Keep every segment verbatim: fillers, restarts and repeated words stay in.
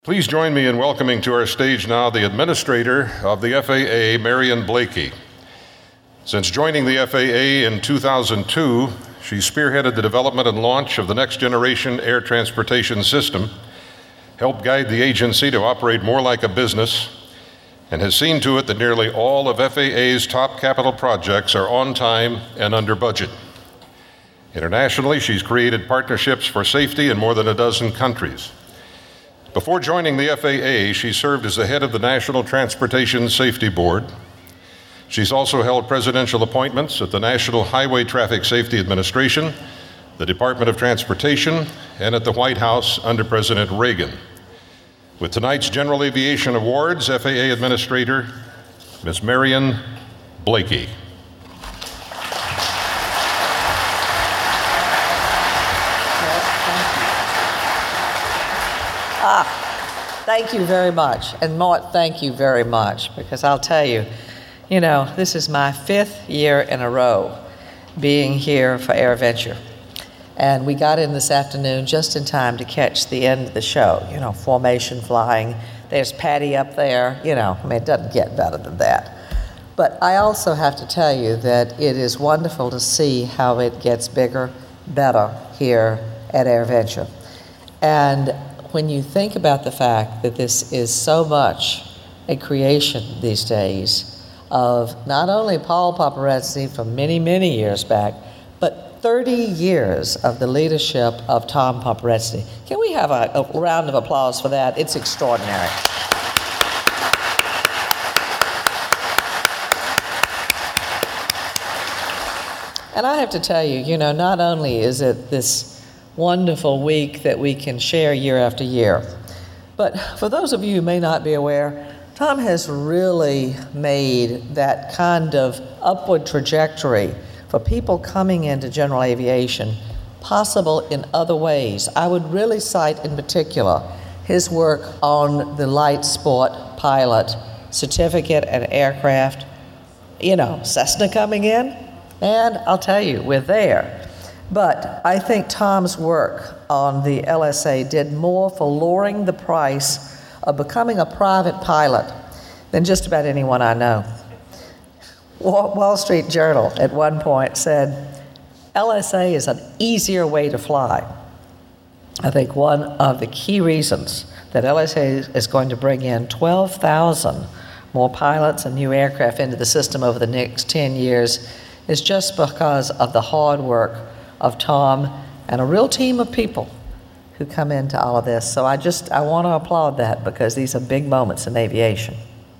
Please join me in welcoming to our stage now the Administrator of the F A A, Marion Blakey. Since joining the F A A in two thousand two, she spearheaded the development and launch of the Next Generation Air Transportation System, helped guide the agency to operate more like a business, and has seen to it that nearly all of F A A's top capital projects are on time and under budget. Internationally, she's created partnerships for safety in more than a dozen countries. Before joining the F A A, she served as the head of the National Transportation Safety Board. She's also held presidential appointments at the National Highway Traffic Safety Administration, the Department of Transportation, and at the White House under President Reagan. With tonight's General Aviation Awards, F A A Administrator, Miz Marion Blakey. Ah, thank you very much. And Mort, thank you very much, because I'll tell you, you know, this is my fifth year in a row being here for AirVenture. And we got in this afternoon just in time to catch the end of the show, you know, formation flying. There's Patty up there, you know, I mean, it doesn't get better than that. But I also have to tell you that it is wonderful to see how it gets bigger, better here at AirVenture. And when you think about the fact that this is so much a creation these days of not only Paul Paparazzi from many, many years back, but thirty years of the leadership of Tom Paparazzi. Can we have a, a round of applause for that? It's extraordinary. And I have to tell you, you know, not only is it this wonderful week that we can share year after year, but for those of you who may not be aware, Tom has really made that kind of upward trajectory for people coming into general aviation possible in other ways. I would really cite in particular his work on the light sport pilot certificate and aircraft. You know, Cessna coming in, and I'll tell you, we're there. But I think Tom's work on the L S A did more for lowering the price of becoming a private pilot than just about anyone I know. Wall Street Journal at one point said, L S A is an easier way to fly. I think one of the key reasons that L S A is going to bring in twelve thousand more pilots and new aircraft into the system over the next ten years is just because of the hard work of Tom and a real team of people who come into all of this. So I just, I want to applaud that, because these are big moments in aviation.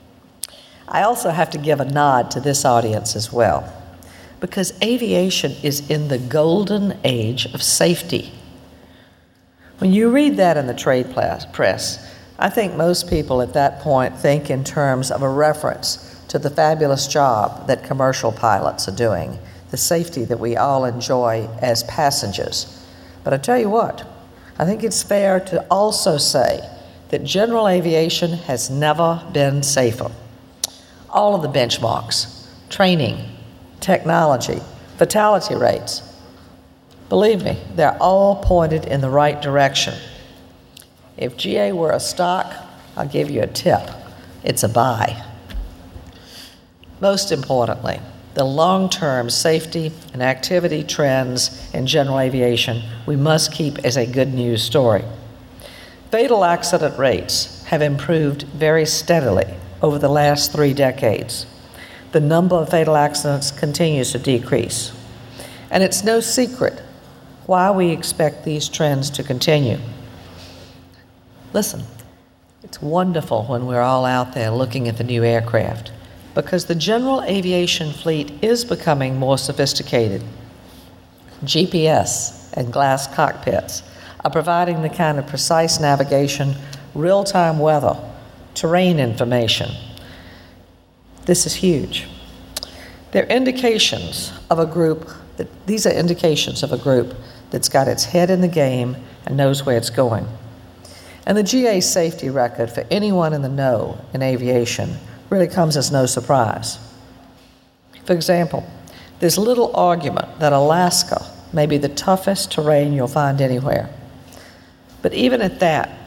I also have to give a nod to this audience as well, because aviation is in the golden age of safety. When you read that in the trade press, I think most people at that point think in terms of a reference to the fabulous job that commercial pilots are doing, the safety that we all enjoy as passengers. But I tell you what, I think it's fair to also say that general aviation has never been safer. All of the benchmarks, training, technology, fatality rates, believe me, they're all pointed in the right direction. If G A were a stock, I'll give you a tip. It's a buy. Most importantly, the long-term safety and activity trends in general aviation we must keep as a good news story. Fatal accident rates have improved very steadily over the last three decades. The number of fatal accidents continues to decrease. And it's no secret why we expect these trends to continue. Listen, it's wonderful when we're all out there looking at the new aircraft, because the general aviation fleet is becoming more sophisticated. G P S and glass cockpits are providing the kind of precise navigation, real-time weather, terrain information. This is huge. They're indications of a group, that, these are indications of a group that's got its head in the game and knows where it's going. And the G A safety record for anyone in the know in aviation really comes as no surprise. For example, there's little argument that Alaska may be the toughest terrain you'll find anywhere. But even at that,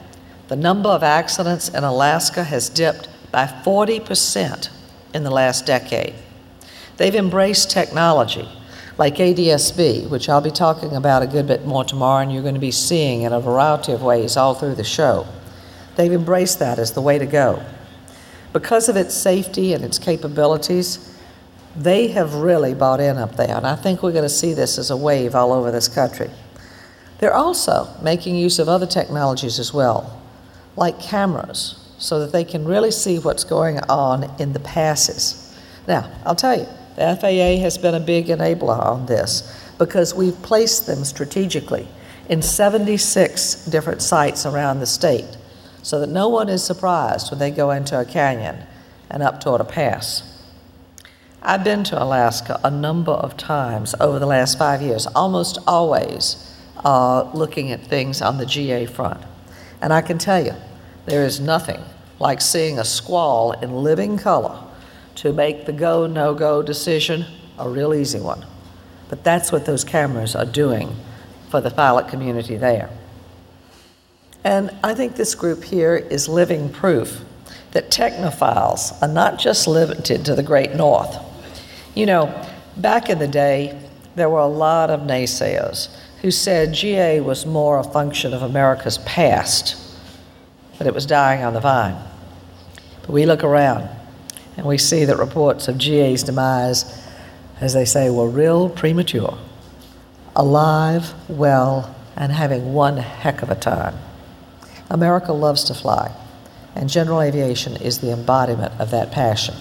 The number of accidents in Alaska has dipped by forty percent in the last decade. They've embraced technology like A D S B, which I'll be talking about a good bit more tomorrow, and you're going to be seeing in a variety of ways all through the show. They've embraced that as the way to go. Because of its safety and its capabilities, they have really bought in up there, and I think we're going to see this as a wave all over this country. They're also making use of other technologies as well, like cameras, so that they can really see what's going on in the passes. Now, I'll tell you, the F A A has been a big enabler on this because we've placed them strategically in seventy-six different sites around the state so that no one is surprised when they go into a canyon and up toward a pass. I've been to Alaska a number of times over the last five years, almost always uh, looking at things on the G A front. And I can tell you, there is nothing like seeing a squall in living color to make the go, no-go decision a real easy one. But that's what those cameras are doing for the pilot community there. And I think this group here is living proof that technophiles are not just limited to the great north. You know, back in the day, there were a lot of naysayers who said G A was more a function of America's past, but it was dying on the vine. But we look around, and we see that reports of G A's demise, as they say, were real premature, alive, well, and having one heck of a time. America loves to fly, and general aviation is the embodiment of that passion.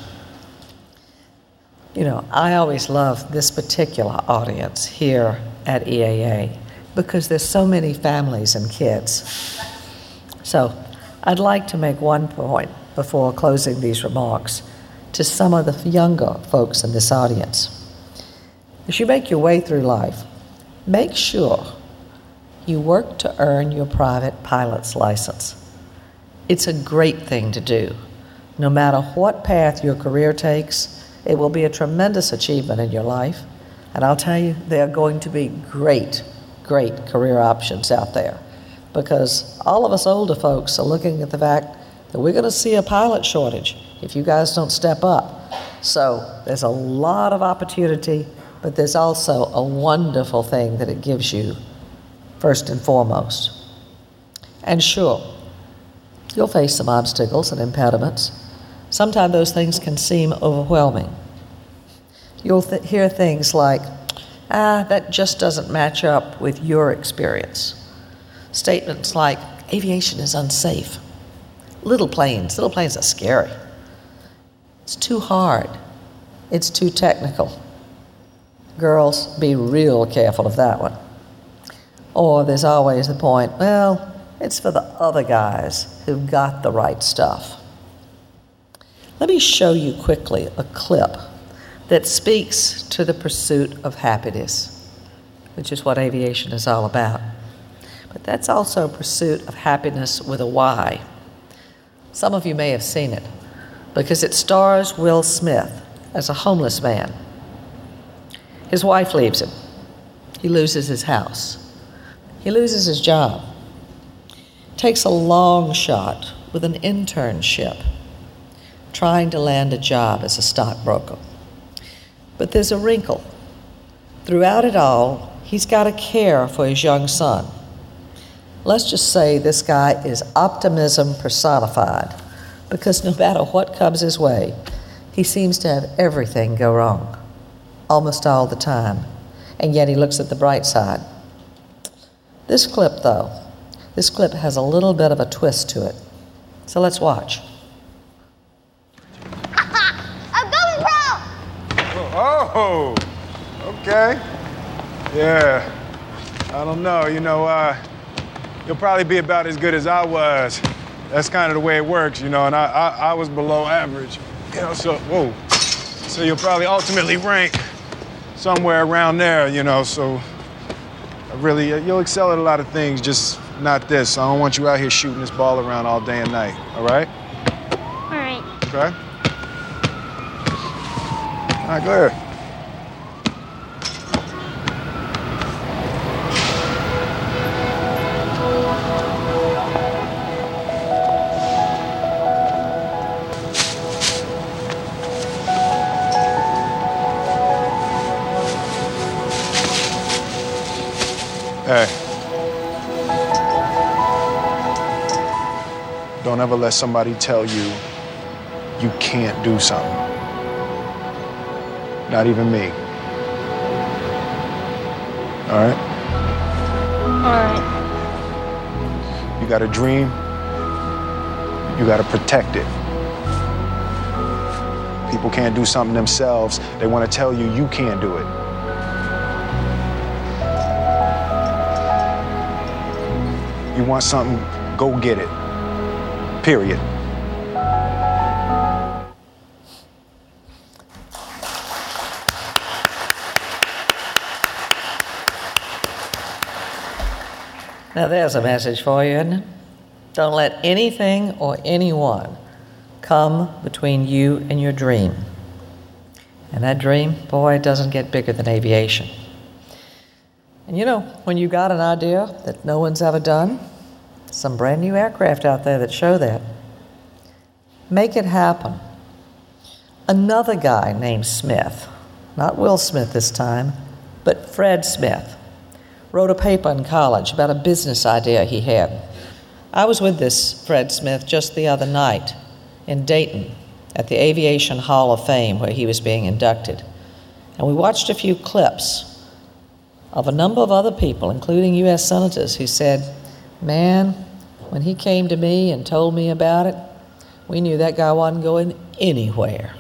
You know, I always love this particular audience here at E A A because there's so many families and kids. So I'd like to make one point before closing these remarks to some of the younger folks in this audience. As you make your way through life, make sure you work to earn your private pilot's license. It's a great thing to do. No matter what path your career takes, it will be a tremendous achievement in your life. And I'll tell you, there are going to be great, great career options out there because all of us older folks are looking at the fact that we're going to see a pilot shortage if you guys don't step up. So there's a lot of opportunity, but there's also a wonderful thing that it gives you first and foremost. And sure, you'll face some obstacles and impediments. Sometimes those things can seem overwhelming. You'll th- hear things like, ah, that just doesn't match up with your experience. Statements like, aviation is unsafe. Little planes, little planes are scary. It's too hard. It's too technical. Girls, be real careful of that one. Or there's always the point, well, it's for the other guys who've got the right stuff. Let me show you quickly a clip that speaks to the pursuit of happiness, which is what aviation is all about. But that's also a pursuit of happiness with a Y. Some of you may have seen it because it stars Will Smith as a homeless man. His wife leaves him. He loses his house. He loses his job. Takes a long shot with an internship, trying to land a job as a stockbroker. But there's a wrinkle. Throughout it all, he's got to care for his young son. Let's just say this guy is optimism personified, because no matter what comes his way, he seems to have everything go wrong, almost all the time, and yet he looks at the bright side. This clip, though, this clip has a little bit of a twist to it, so let's watch. I'm going pro! Oh, okay. Yeah, I don't know, you know, uh, you'll probably be about as good as I was. That's kind of the way it works, you know, and I, I, I was below average, you know, so, whoa. So you'll probably ultimately rank somewhere around there, you know, so I really, you'll excel at a lot of things, just not this. I don't want you out here shooting this ball around all day and night, all right? All right. Okay? All right, go ahead. Hey. Don't ever let somebody tell you you can't do something. Not even me. All right? All right. You got a dream, you got to protect it. People can't do something themselves. They want to tell you you can't do it. You want something, go get it. Period. Now there's a message for you, isn't it? Don't let anything or anyone come between you and your dream. And that dream, boy, it doesn't get bigger than aviation. And you know, when you got an idea that no one's ever done, some brand new aircraft out there that show that. Make it happen. Another guy named Smith, not Will Smith this time, but Fred Smith, wrote a paper in college about a business idea he had. I was with this Fred Smith just the other night in Dayton at the Aviation Hall of Fame where he was being inducted. And we watched a few clips of a number of other people, including U S senators, who said, man, when he came to me and told me about it, we knew that guy wasn't going anywhere.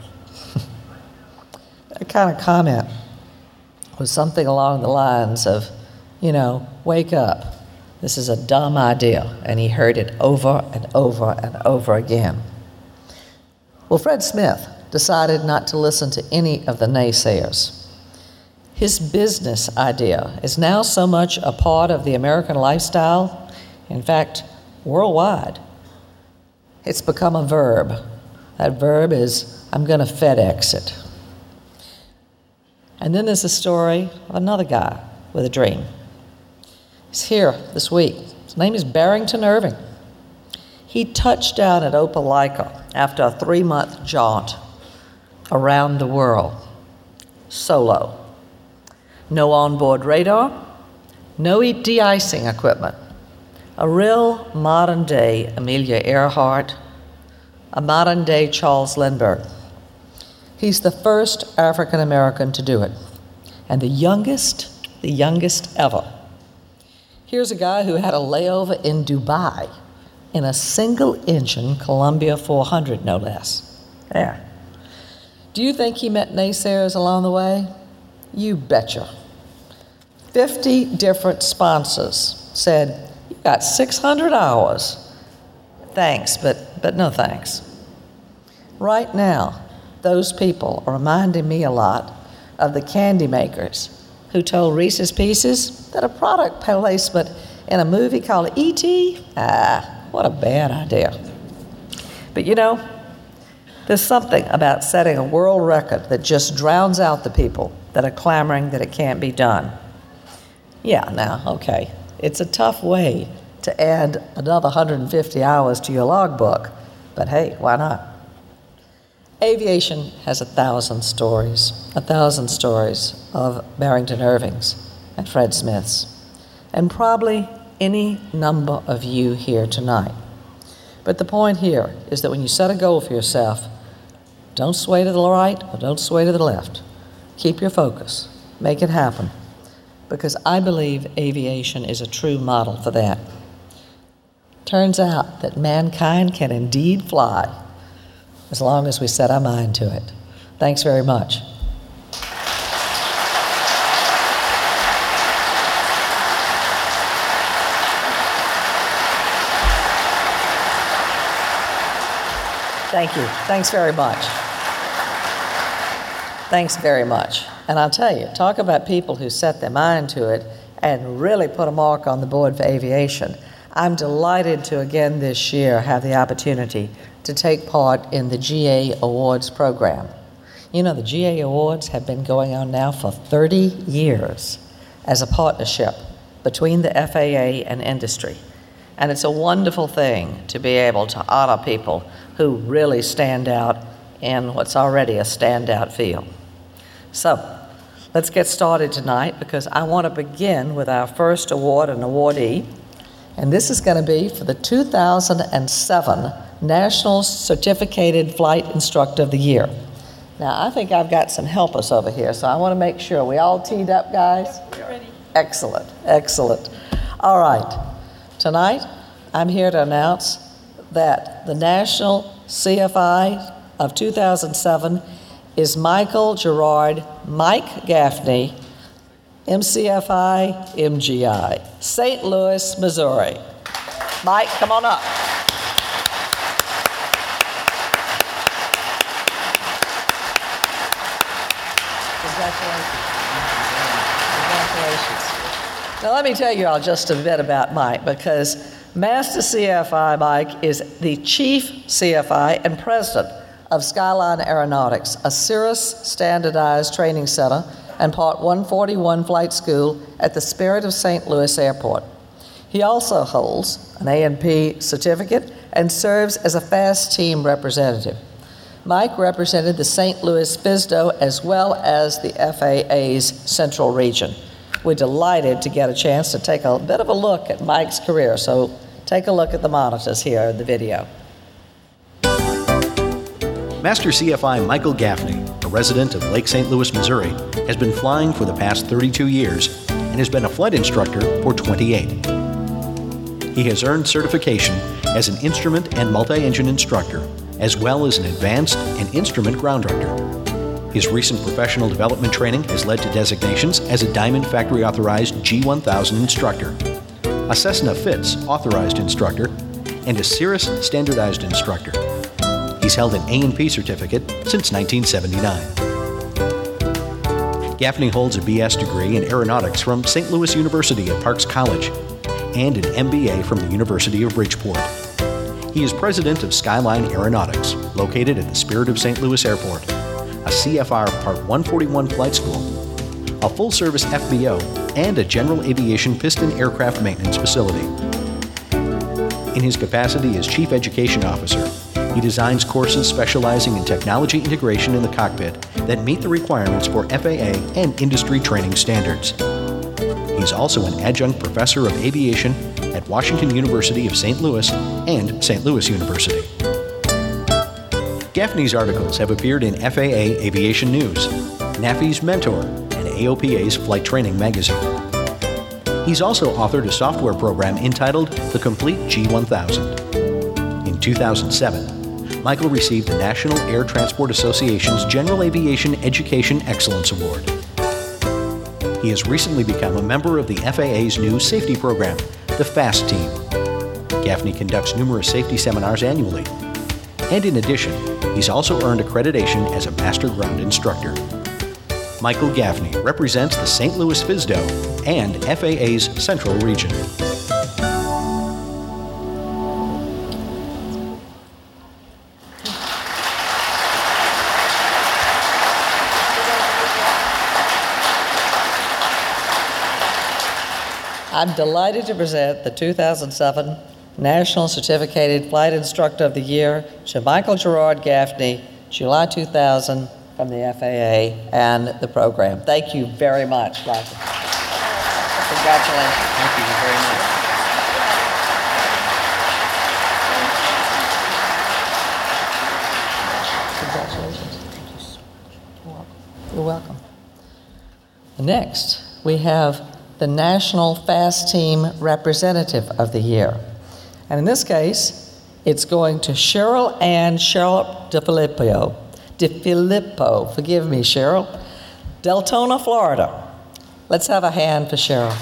That kind of comment was something along the lines of, you know, wake up. This is a dumb idea. And he heard it over and over and over again. Well, Fred Smith decided not to listen to any of the naysayers. His business idea is now so much a part of the American lifestyle, in fact, worldwide. It's become a verb. That verb is, I'm going to FedEx it. And then there's a story of another guy with a dream. He's here this week. His name is Barrington Irving. He touched down at Opelika after a three-month jaunt around the world, solo. No onboard radar, no de-icing equipment. A real modern-day Amelia Earhart, a modern-day Charles Lindbergh. He's the first African-American to do it, and the youngest, the youngest ever. Here's a guy who had a layover in Dubai in a single-engine Columbia four hundred, no less. Yeah. Do you think he met naysayers along the way? You betcha. fifty different sponsors said, you got six hundred hours. Thanks, but, but no thanks. Right now, those people are reminding me a lot of the candy makers who told Reese's Pieces that a product placement in a movie called E T, ah, what a bad idea. But you know, there's something about setting a world record that just drowns out the people that are clamoring that it can't be done. Yeah, now, okay, it's a tough way to add another one hundred fifty hours to your logbook, but hey, why not? Aviation has a thousand stories, a thousand stories of Barrington Irving's and Fred Smith's, and probably any number of you here tonight. But the point here is that when you set a goal for yourself, don't sway to the right or don't sway to the left. Keep your focus. Make it happen. Because I believe aviation is a true model for that. Turns out that mankind can indeed fly as long as we set our mind to it. Thanks very much. Thank you. Thanks very much. Thanks very much. And I'll tell you, talk about people who set their mind to it and really put a mark on the board for aviation. I'm delighted to again this year have the opportunity to take part in the G A Awards program. You know, the G A Awards have been going on now for thirty years as a partnership between the F A A and industry. And it's a wonderful thing to be able to honor people who really stand out in what's already a standout field. So, let's get started tonight because I want to begin with our first award and awardee. And this is going to be for the two thousand seven National Certificated Flight Instructor of the Year. Now, I think I've got some helpers over here, so I want to make sure. We all teed up, guys? We're ready. Excellent, excellent. All right. Tonight, I'm here to announce that the National C F I of two thousand seven is Michael Gerard Mike Gaffney, M C F I, M G I, Saint Louis, Missouri. Mike, come on up. Congratulations. Congratulations. Now, let me tell you all just a bit about Mike, because Master C F I Mike is the Chief C F I and President of Skyline Aeronautics, a Cirrus Standardized Training Center and Part one forty-one Flight School at the Spirit of Saint Louis Airport. He also holds an A and P certificate and serves as a FAST team representative. Mike represented the Saint Louis F I S D O as well as the F A A's Central Region. We're delighted to get a chance to take a bit of a look at Mike's career, so take a look at the monitors here in the video. Master C F I Michael Gaffney, a resident of Lake Saint Louis, Missouri, has been flying for the past thirty-two years and has been a flight instructor for twenty-eight. He has earned certification as an instrument and multi-engine instructor, as well as an advanced and instrument ground director. His recent professional development training has led to designations as a Diamond Factory Authorized G one thousand instructor, a Cessna F I T S Authorized instructor, and a Cirrus Standardized instructor. He's held an A and P certificate since nineteen seventy-nine. Gaffney holds a B S degree in aeronautics from Saint Louis University at Parks College and an M B A from the University of Bridgeport. He is president of Skyline Aeronautics, located at the Spirit of Saint Louis Airport, a C F R Part one forty-one flight school, a full-service F B O, and a general aviation piston aircraft maintenance facility. In his capacity as Chief Education Officer, he designs courses specializing in technology integration in the cockpit that meet the requirements for F A A and industry training standards. He's also an adjunct professor of aviation at Washington University of Saint Louis and Saint Louis University. Gaffney's articles have appeared in F A A Aviation News, NAFI's Mentor, and A O P A's Flight Training magazine. He's also authored a software program entitled The Complete G one thousand. In two thousand seven, Michael received the National Air Transport Association's General Aviation Education Excellence Award. He has recently become a member of the F A A's new safety program, the FAST Team. Gaffney conducts numerous safety seminars annually. And in addition, he's also earned accreditation as a Master Ground Instructor. Michael Gaffney represents the Saint Louis F I S D O and F A A's Central Region. I'm delighted to present the two thousand seven National Certificated Flight Instructor of the Year to Michael Gerard Gaffney, July two thousand, from the F A A and the program. Thank you very much, Michael. Congratulations. Thank you very much. Congratulations. Thank you so much. You're welcome. You're welcome. Next, we have the National FAST Team Representative of the Year. And in this case, it's going to Cheryl Ann Cheryl DeFilippo. DeFilippo, forgive me, Cheryl. Deltona, Florida. Let's have a hand for Cheryl.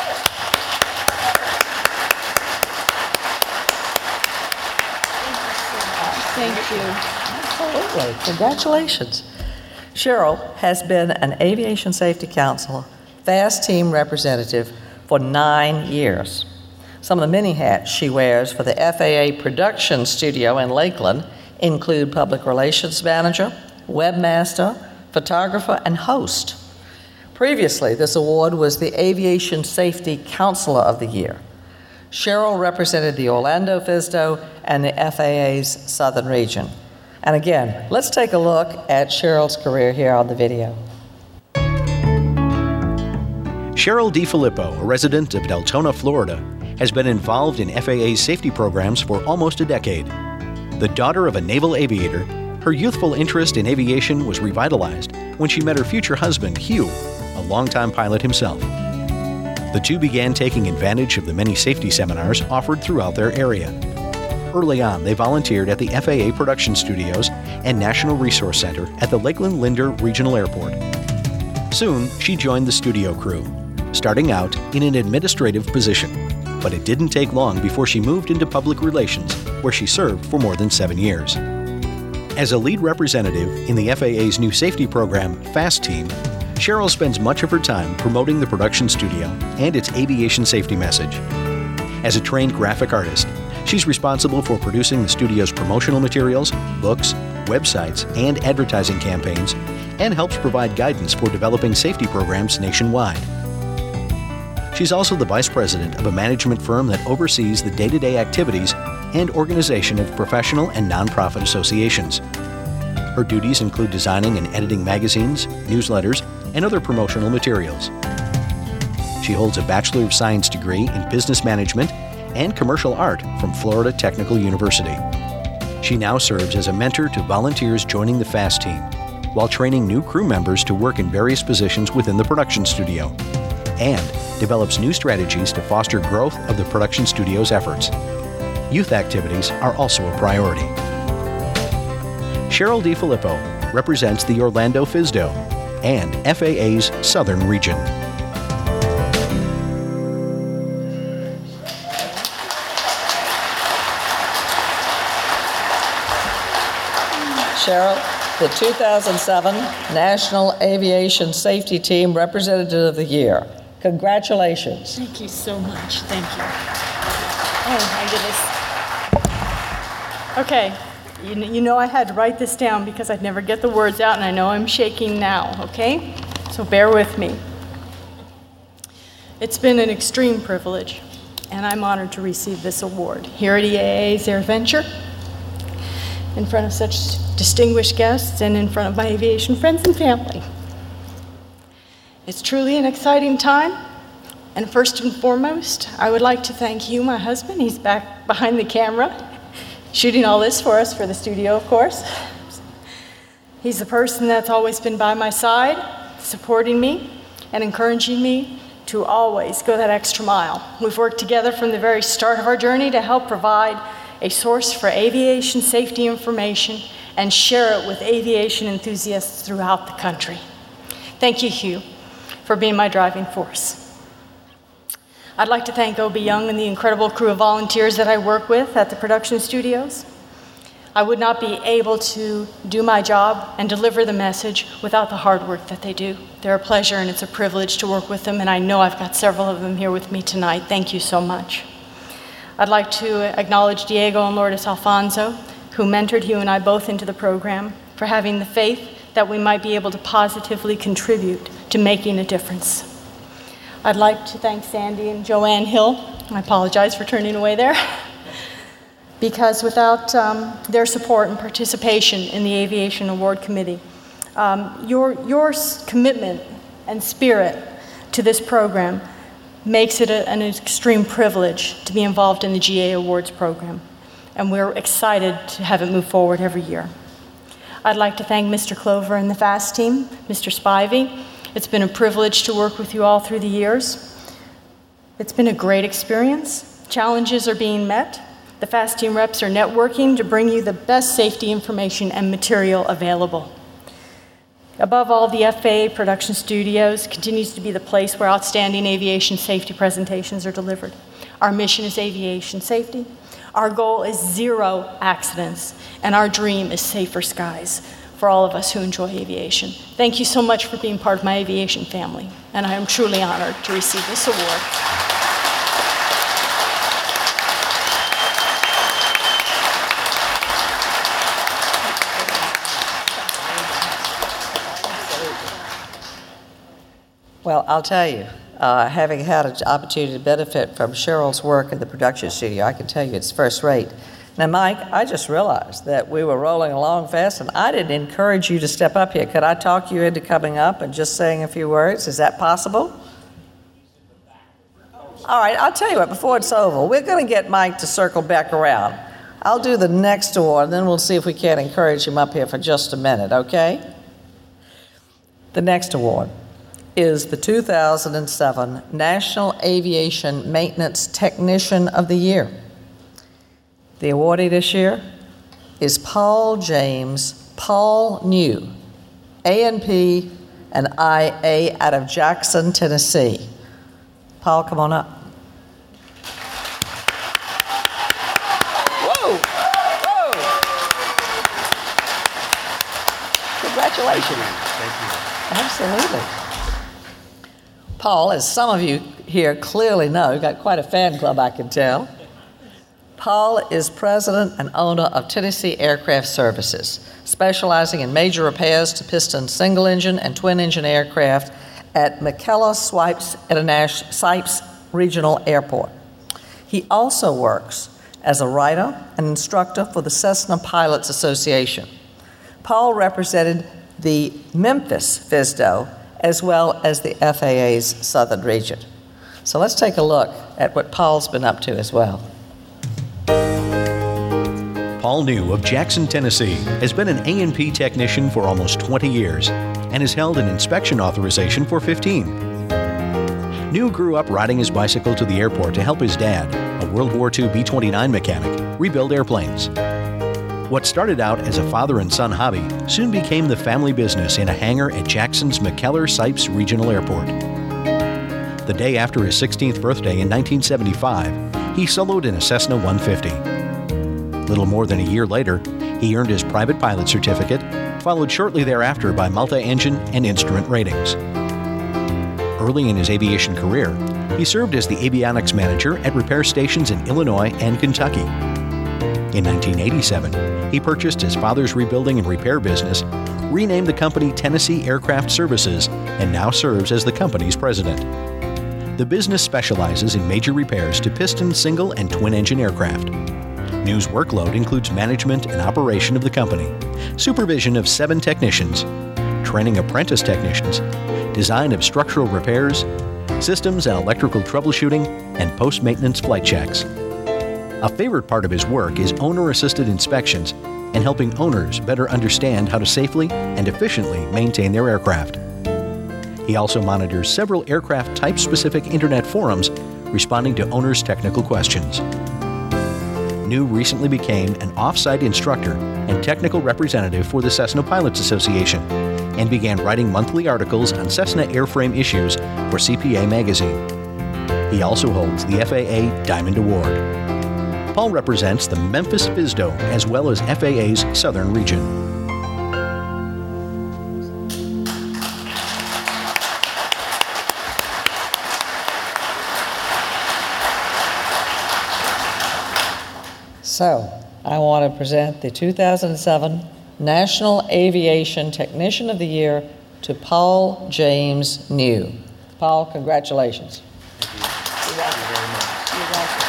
Thank you. Absolutely. Congratulations. Cheryl has been an Aviation Safety Council FAST Team representative for nine years. Some of the many hats she wears for the F A A production studio in Lakeland include public relations manager, webmaster, photographer, and host. Previously, this award was the Aviation Safety Counselor of the Year. Cheryl represented the Orlando F I S D O and the F A A's Southern Region. And again, let's take a look at Cheryl's career here on the video. Cheryl DiFilippo, a resident of Deltona, Florida, has been involved in F A A's safety programs for almost a decade. The daughter of a naval aviator, her youthful interest in aviation was revitalized when she met her future husband, Hugh, a longtime pilot himself. The two began taking advantage of the many safety seminars offered throughout their area. Early on, they volunteered at the F A A production studios and National Resource Center at the Lakeland Linder Regional Airport. Soon, she joined the studio crew, starting out in an administrative position. But it didn't take long before she moved into public relations, where she served for more than seven years. As a lead representative in the F A A's new safety program, FAST Team, Cheryl spends much of her time promoting the production studio and its aviation safety message. As a trained graphic artist, she's responsible for producing the studio's promotional materials, books, websites, and advertising campaigns, and helps provide guidance for developing safety programs nationwide. She's also the vice president of a management firm that oversees the day-to-day activities and organization of professional and nonprofit associations. Her duties include designing and editing magazines, newsletters, and other promotional materials. She holds a Bachelor of Science degree in Business Management and Commercial Art from Florida Technical University. She now serves as a mentor to volunteers joining the FAST Team, while training new crew members to work in various positions within the production studio, and develops new strategies to foster growth of the production studio's efforts. Youth activities are also a priority. Cheryl DiFilippo represents the Orlando F I S D O and F A A's Southern Region. Cheryl, the two thousand seven National Aviation Safety Team Representative of the Year. Congratulations. Thank you so much. Thank you. Oh, my goodness. Okay, you, you know I had to write this down because I'd never get the words out, and I know I'm shaking now, okay? So bear with me. It's been an extreme privilege, and I'm honored to receive this award here at E A A's AirVenture, in front of such distinguished guests and in front of my aviation friends and family. It's truly an exciting time, and first and foremost, I would like to thank Hugh, my husband. He's back behind the camera, shooting all this for us for the studio, of course. He's the person that's always been by my side, supporting me and encouraging me to always go that extra mile. We've worked together from the very start of our journey to help provide a source for aviation safety information and share it with aviation enthusiasts throughout the country. Thank you, Hugh, for being my driving force. I'd like to thank Obie Young and the incredible crew of volunteers that I work with at the production studios. I would not be able to do my job and deliver the message without the hard work that they do. They're a pleasure and it's a privilege to work with them, and I know I've got several of them here with me tonight. Thank you so much. I'd like to acknowledge Diego and Lourdes Alfonso, who mentored Hugh and I both into the program, for having the faith that we might be able to positively contribute to making a difference. I'd like to thank Sandy and Joanne Hill. I apologize for turning away there. Because without um, their support and participation in the Aviation Award Committee, um, your, your commitment and spirit to this program makes it a, an extreme privilege to be involved in the G A Awards program. And we're excited to have it move forward every year. I'd like to thank Mister Clover and the FAST team, Mister Spivey. It's been a privilege to work with you all through the years. It's been a great experience. Challenges are being met. The FAST team reps are networking to bring you the best safety information and material available. Above all, the F A A Production Studios continues to be the place where outstanding aviation safety presentations are delivered. Our mission is aviation safety. Our goal is zero accidents, and our dream is safer skies for all of us who enjoy aviation. Thank you so much for being part of my aviation family, and I am truly honored to receive this award. Well, I'll tell you, uh, having had an opportunity to benefit from Cheryl's work in the production studio, I can tell you it's first rate. Now, Mike, I just realized that we were rolling along fast, and I didn't encourage you to step up here. Could I talk you into coming up and just saying a few words? Is that possible? All right, I'll tell you what, before it's over, we're going to get Mike to circle back around. I'll do the next award, and then we'll see if we can't encourage him up here for just a minute, okay? The next award is the two thousand seven National Aviation Maintenance Technician of the Year. The awardee this year is Paul James Paul New, A N P and I A out of Jackson, Tennessee. Paul, come on up. Whoa! Whoa! Congratulations. Thank you. Absolutely. Paul, as some of you here clearly know, got quite a fan club, I can tell. Paul is president and owner of Tennessee Aircraft Services, specializing in major repairs to piston single-engine and twin-engine aircraft at McKellar Swipes International Sipes Regional Airport. He also works as a writer and instructor for the Cessna Pilots Association. Paul represented the Memphis F S D O as well as the F A A's Southern Region. So let's take a look at what Paul's been up to as well. Paul New of Jackson, Tennessee, has been an A N P technician for almost twenty years and has held an inspection authorization for fifteen. New grew up riding his bicycle to the airport to help his dad, a World War Two B twenty-nine mechanic, rebuild airplanes. What started out as a father and son hobby soon became the family business in a hangar at Jackson's McKellar Sipes Regional Airport. The day after his sixteenth birthday in nineteen seventy-five, he soloed in a Cessna one fifty. Little more than a year later, he earned his private pilot certificate, followed shortly thereafter by multi-engine and instrument ratings. Early in his aviation career, he served as the avionics manager at repair stations in Illinois and Kentucky. In nineteen eighty-seven, he purchased his father's rebuilding and repair business, renamed the company Tennessee Aircraft Services, and now serves as the company's president. The business specializes in major repairs to piston single and twin-engine aircraft. New's workload includes management and operation of the company, supervision of seven technicians, training apprentice technicians, design of structural repairs, systems and electrical troubleshooting, and post-maintenance flight checks. A favorite part of his work is owner-assisted inspections and helping owners better understand how to safely and efficiently maintain their aircraft. He also monitors several aircraft type-specific internet forums responding to owners' technical questions. New recently became an off-site instructor and technical representative for the Cessna Pilots Association and began writing monthly articles on Cessna airframe issues for C P A magazine. He also holds the F A A Diamond Award. Paul represents the Memphis F S D O as well as F A A's Southern Region. So, I want to present the two thousand seven National Aviation Technician of the Year to Paul James New. Paul, congratulations. Thank you. You're welcome. Thank you very much. You're welcome.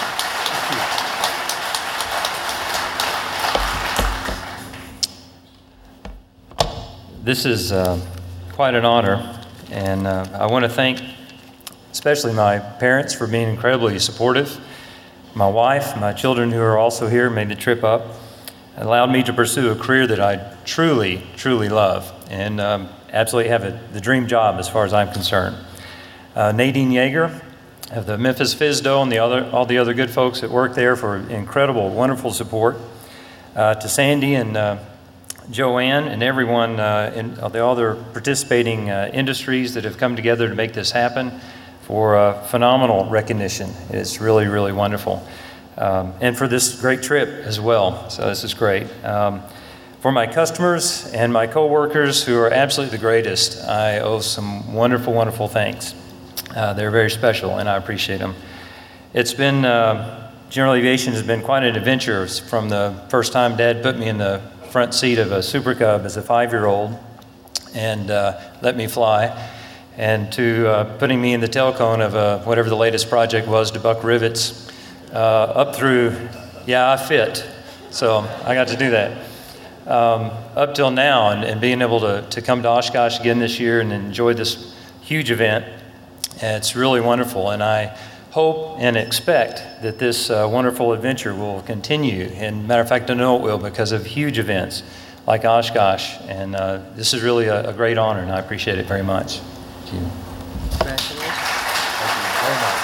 This is uh, quite an honor, and uh, I want to thank especially my parents for being incredibly supportive. My wife, my children who are also here made the trip up, allowed me to pursue a career that I truly, truly love, and um, absolutely have a, the dream job as far as I'm concerned. Uh, Nadine Yeager of the Memphis F S D O and the other, all the other good folks that work there for incredible, wonderful support. Uh, to Sandy and uh, Joanne and everyone uh, in all the other participating uh, industries that have come together to make this happen for uh, phenomenal recognition. It's really, really wonderful. Um, and for this great trip as well. So this is great. Um, for my customers and my coworkers who are absolutely the greatest, I owe some wonderful, wonderful thanks. Uh, they're very special and I appreciate them. It's been, uh, general aviation has been quite an adventure from the first time Dad put me in the front seat of a Super Cub as a five-year-old and uh, let me fly, and to uh, putting me in the tail cone of uh, whatever the latest project was to buck rivets uh, up through, yeah, I fit. So I got to do that. Um, up till now, and, and being able to, to come to Oshkosh again this year and enjoy this huge event, it's really wonderful. And I hope and expect that this uh, wonderful adventure will continue. And matter of fact, I know it will because of huge events like Oshkosh. And uh, this is really a, a great honor, and I appreciate it very much. Thank you. Congratulations. Thank you very much.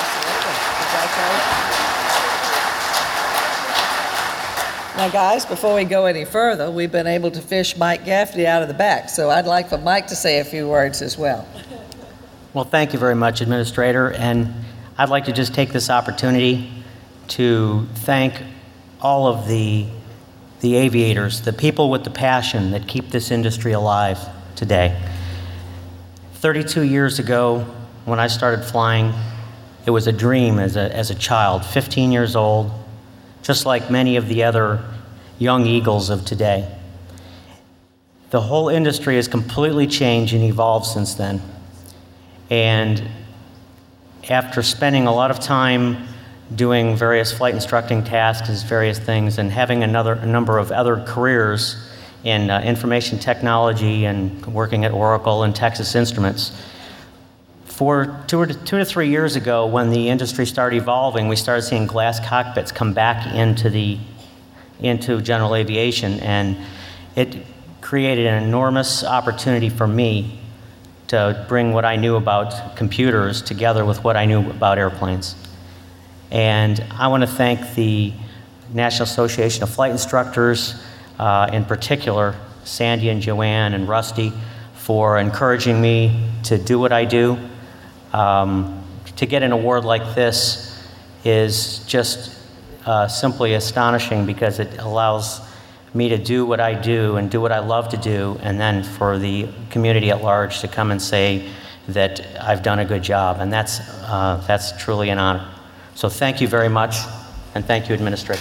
Now, guys, before we go any further, we've been able to fish Mike Gaffney out of the back, so I'd like for Mike to say a few words as well. Well, thank you very much, Administrator, and I'd like to just take this opportunity to thank all of the, the aviators, the people with the passion that keep this industry alive today. thirty-two years ago, when I started flying, it was a dream as a, as a child, fifteen years old, just like many of the other young eagles of today. The whole industry has completely changed and evolved since then. And after spending a lot of time doing various flight instructing tasks, various things, and having another a number of other careers in uh, information technology and working at Oracle and Texas Instruments, For two or two to three years ago, when the industry started evolving, we started seeing glass cockpits come back into the into general aviation, and it created an enormous opportunity for me to bring what I knew about computers together with what I knew about airplanes. And I want to thank the National Association of Flight Instructors, uh, in particular, Sandy and Joanne and Rusty, for encouraging me to do what I do. Um, to get an award like this is just uh, simply astonishing because it allows me to do what I do and do what I love to do, and then for the community at large to come and say that I've done a good job, and that's, uh, that's truly an honor. So thank you very much, and thank you, Administrator.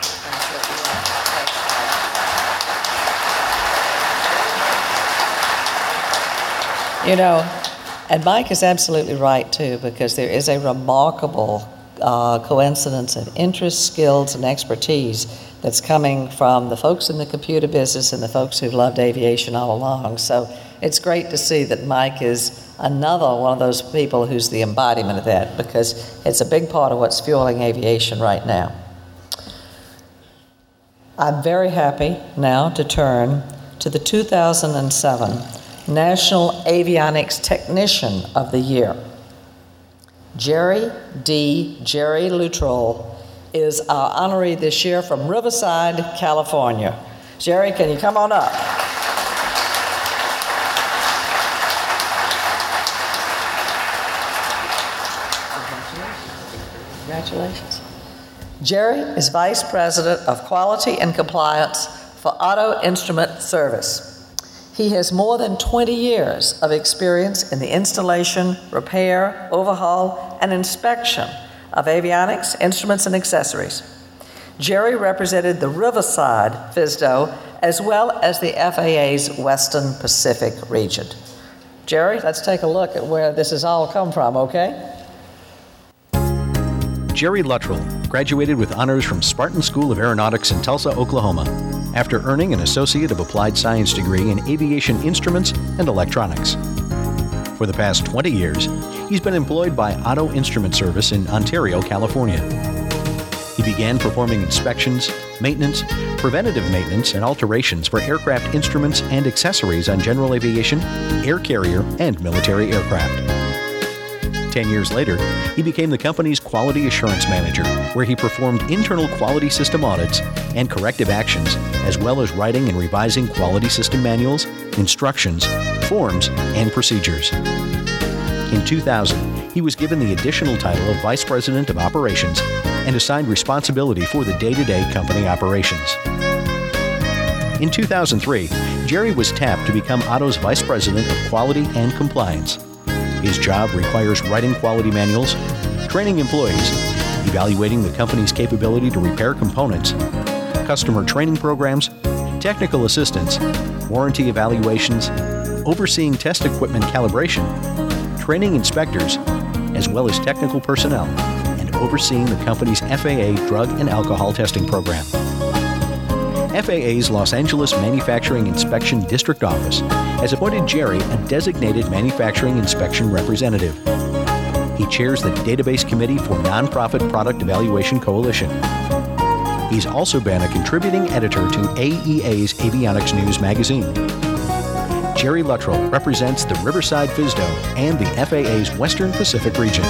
You know, and Mike is absolutely right, too, because there is a remarkable uh, coincidence of interest, skills, and expertise that's coming from the folks in the computer business and the folks who've loved aviation all along. So it's great to see that Mike is another one of those people who's the embodiment of that, because it's a big part of what's fueling aviation right now. I'm very happy now to turn to the two thousand seven National Avionics Technician of the Year. Jerry D. Jerry Luttrell is our honoree this year from Riverside, California. Jerry, can you come on up? Congratulations. Jerry is Vice President of Quality and Compliance for Auto Instrument Service. He has more than twenty years of experience in the installation, repair, overhaul, and inspection of avionics, instruments, and accessories. Jerry represented the Riverside F I S D O as well as the F A A's Western Pacific region. Jerry, let's take a look at where this has all come from, okay? Jerry Luttrell graduated with honors from Spartan School of Aeronautics in Tulsa, Oklahoma, after earning an Associate of Applied Science degree in Aviation Instruments and Electronics. For the past twenty years, he's been employed by Auto Instrument Service in Ontario, California. He began performing inspections, maintenance, preventative maintenance, and alterations for aircraft instruments and accessories on general aviation, air carrier, and military aircraft. Ten years later, he became the company's Quality Assurance Manager, where he performed internal quality system audits and corrective actions, as well as writing and revising quality system manuals, instructions, forms, and procedures. In two thousand, he was given the additional title of Vice President of Operations and assigned responsibility for the day-to-day company operations. In two thousand three, Jerry was tapped to become Otto's Vice President of Quality and Compliance. His job requires writing quality manuals, training employees, evaluating the company's capability to repair components, customer training programs, technical assistance, warranty evaluations, overseeing test equipment calibration, training inspectors, as well as technical personnel, and overseeing the company's F A A drug and alcohol testing program. F A A's Los Angeles Manufacturing Inspection District Office has appointed Jerry a designated manufacturing inspection representative. He chairs the Database Committee for Nonprofit Product Evaluation Coalition. He's also been a contributing editor to A E A's Avionics News magazine. Jerry Luttrell represents the Riverside F S D O and the F A A's Western Pacific region.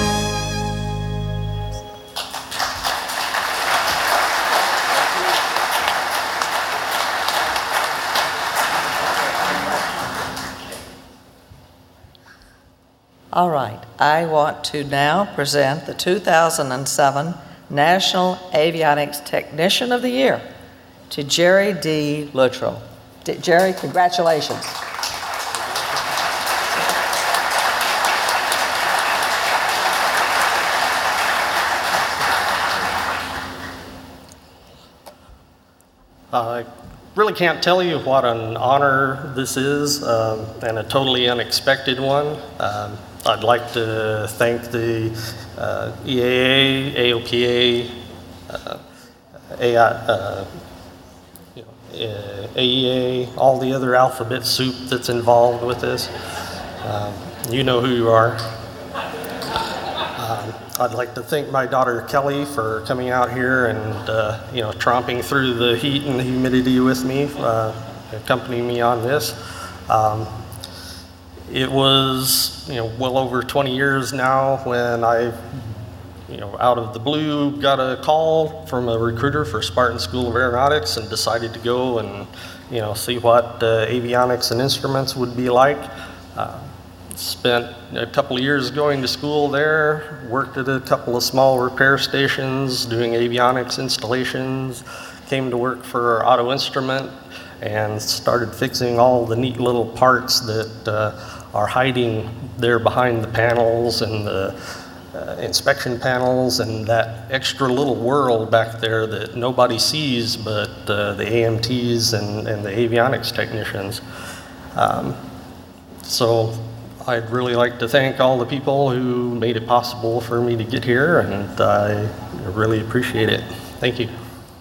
All right, I want to now present the two thousand seven National Avionics Technician of the Year to Jerry D. Luttrell. D- Jerry, congratulations. I really can't tell you what an honor this is, um, and a totally unexpected one. Um, I'd like to thank the uh, E A A, A O P A, uh, A I, uh, you know, uh, A E A, all the other alphabet soup that's involved with this. Um, you know who you are. Um, I'd like to thank my daughter Kelly for coming out here and uh, you know, tromping through the heat and the humidity with me, uh, accompanying me on this. Um, it was you know well over twenty years now when I, you know, out of the blue got a call from a recruiter for Spartan School of Aeronautics and decided to go and you know see what uh, avionics and instruments would be like. Uh, Spent a couple of years going to school there, worked at a couple of small repair stations doing avionics installations, came to work for Auto Instrument and started fixing all the neat little parts that uh, are hiding there behind the panels and the uh, inspection panels and that extra little world back there that nobody sees but uh, the A M Ts and, and the avionics technicians. Um, so I'd really like to thank all the people who made it possible for me to get here, and I really appreciate it. Thank you.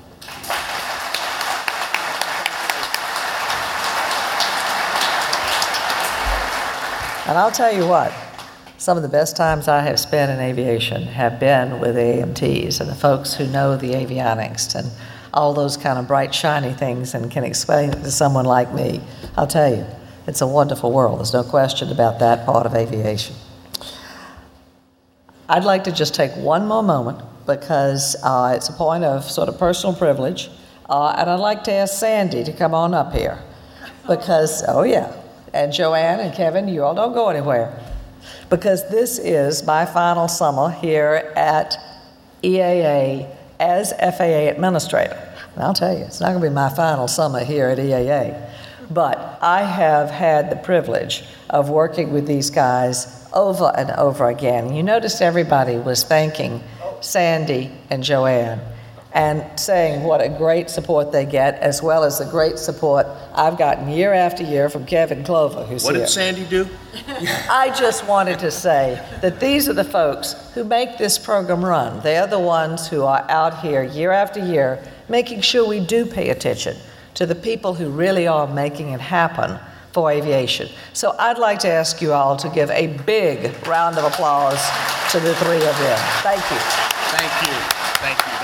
And I'll tell you what, some of the best times I have spent in aviation have been with A M Ts and the folks who know the avionics and all those kind of bright, shiny things and can explain it to someone like me. I'll tell you, it's a wonderful world. There's no question about that part of aviation. I'd like to just take one more moment because uh, it's a point of sort of personal privilege, uh, and I'd like to ask Sandy to come on up here because, oh yeah, and Joanne and Kevin, you all don't go anywhere because this is my final summer here at E A A as F A A administrator. And I'll tell you, it's not going to be my final summer here at E A A. But I have had the privilege of working with these guys over and over again. You noticed everybody was thanking Sandy and Joanne and saying what a great support they get, as well as the great support I've gotten year after year from Kevin Clover, who's What here. did Sandy do? I just wanted to say that these are the folks who make this program run. They are the ones who are out here year after year making sure we do pay attention to the people who really are making it happen for aviation. So I'd like to ask you all to give a big round of applause to the three of them. Thank you. Thank you. Thank you.